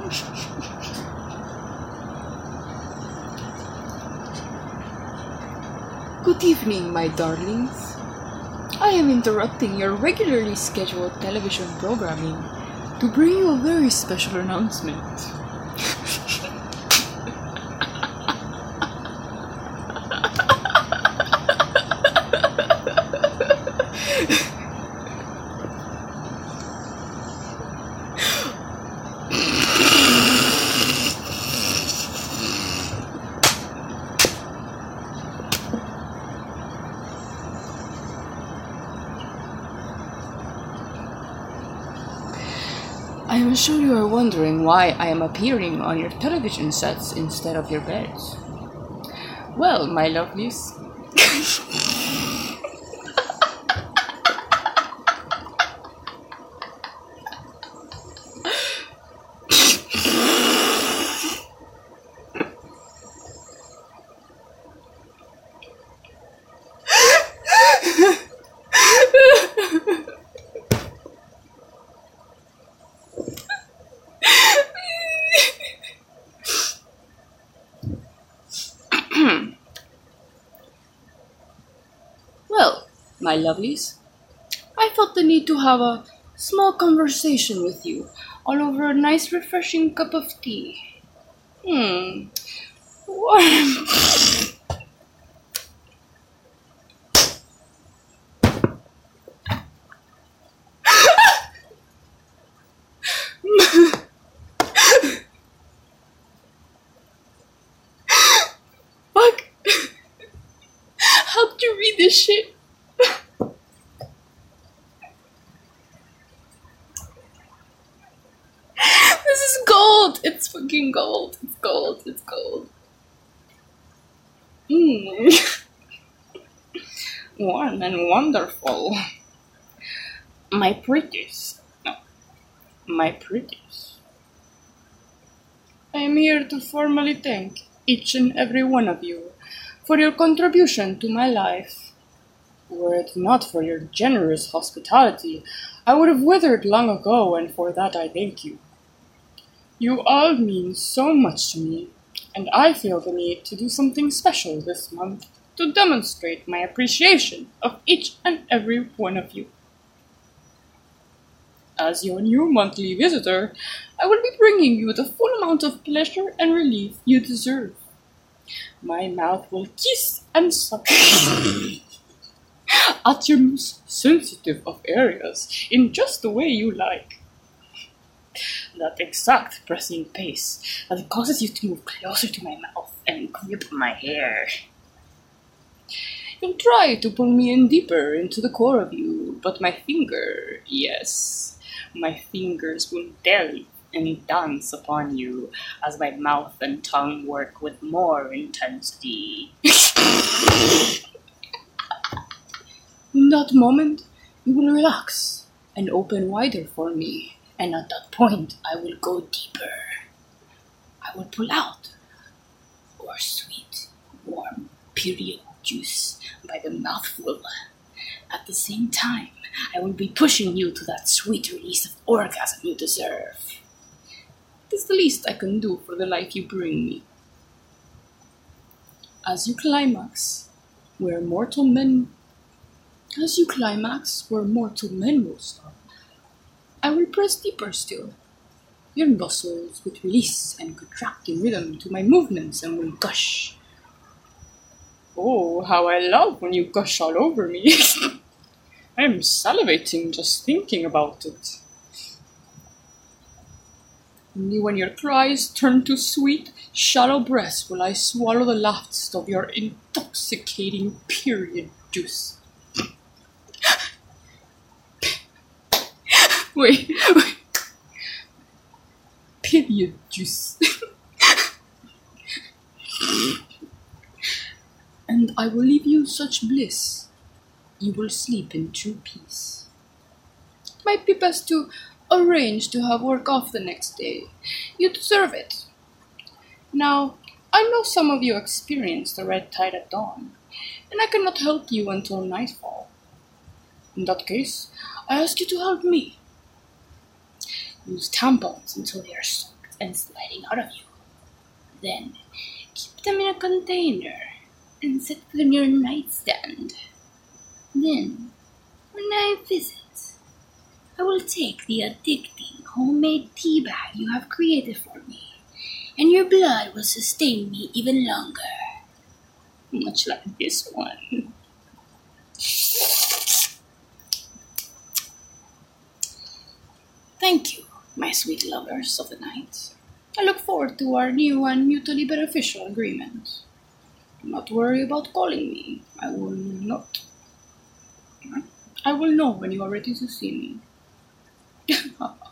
Good evening, my darlings. I am interrupting your regularly scheduled television programming to bring you a very special announcement. I am sure you are wondering why I am appearing on your television sets instead of your beds. Well, my lovelies, well, my lovelies, I felt the need to have a small conversation with you all over a nice refreshing cup of tea. Warm. Fuck. How'd you read this shit? This is gold. It's fucking gold. It's gold. It's gold. Warm and wonderful. My pretties. No. My pretties. I am here to formally thank each and every one of you for your contribution to my life. Were it not for your generous hospitality, I would have withered long ago, and for that I thank you. You all mean so much to me, and I feel the need to do something special this month to demonstrate my appreciation of each and every one of you. As your new monthly visitor, I will be bringing you the full amount of pleasure and relief you deserve. My mouth will kiss and suck at your most sensitive of areas in just the way you like. That exact pressing pace that causes you to move closer to my mouth and grip my hair. You'll try to pull me in deeper into the core of you, but my fingers will delve and dance upon you as my mouth and tongue work with more intensity. In that moment, you will relax and open wider for me, and at that point, I will go deeper. I will pull out your sweet, warm period juice by the mouthful. At the same time, I will be pushing you to that sweet release of orgasm you deserve. It is the least I can do for the life you bring me. As you climax where mortal men will stop, I will press deeper still. Your muscles will release and contract in rhythm to my movements and will gush. Oh, how I love when you gush all over me. I'm salivating just thinking about it. Only when your cries turn to sweet, shallow breaths will I swallow the last of your intoxicating period juice. Wait. Period juice. And I will leave you such bliss. You will sleep in true peace. It might be best to arrange to have work off the next day. You deserve it. Now, I know some of you experienced the red tide at dawn, and I cannot help you until nightfall. In that case, I ask you to help me. Use tampons until they are soaked. and sliding out of you. Then keep them in a container and set them in your nightstand. Then, when I visit, I will take the addicting homemade tea bag you have created for me, and your blood will sustain me even longer. Much like this one. Thank you, my sweet lovers of the night. I look forward to our new and mutually beneficial agreement. Do not worry about calling me. I will not. I will know when you are ready to see me.